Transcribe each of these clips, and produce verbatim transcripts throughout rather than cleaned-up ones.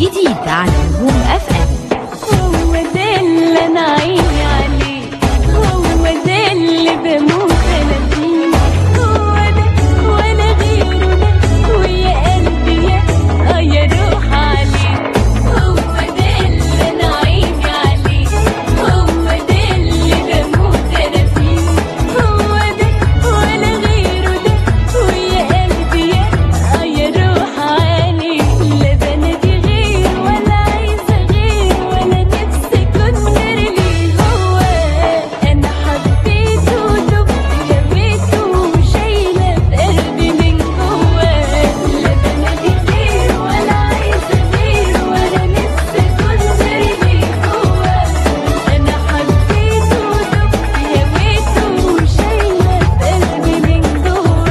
جديد على نجوم اف ام. هو ده اللي انا عيني عليه، هو ده اللي بموت انا فيه، هو ده ولا غيره ده، ويا قلبي يا اه يا روح عليه. هو ده اللي انا عيني عليه، هو ده اللي بموت انا فيه، هو ده ولا غيره ده، ويا قلبي يا اه يا روح عليه. لا بنادي غير ولا عايزه غير ولا نفسي كنت غير ليه. هو انا حبيته ودبت هويته وشايله في قلبي من جوه. لا بنادي غير ولا عايزه غير ولا نفسي كنت غير ليه. هو انا حبيته ودبت هويته وشايله في قلبي من جوه.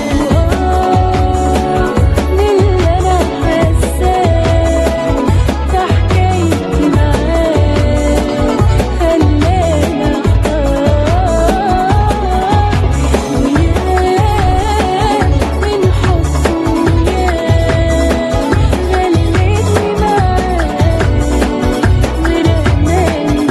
من اللي انا حاساه في حكايتي معاه خلاني احتار، وياه من حبه وياه غلبني معاه ورماني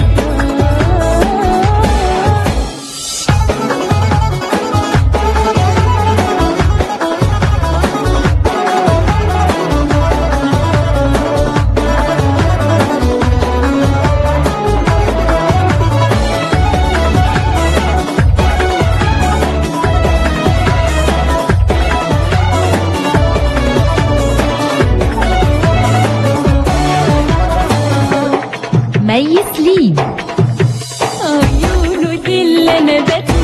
مي سليم. عيونه دي اللي انا بت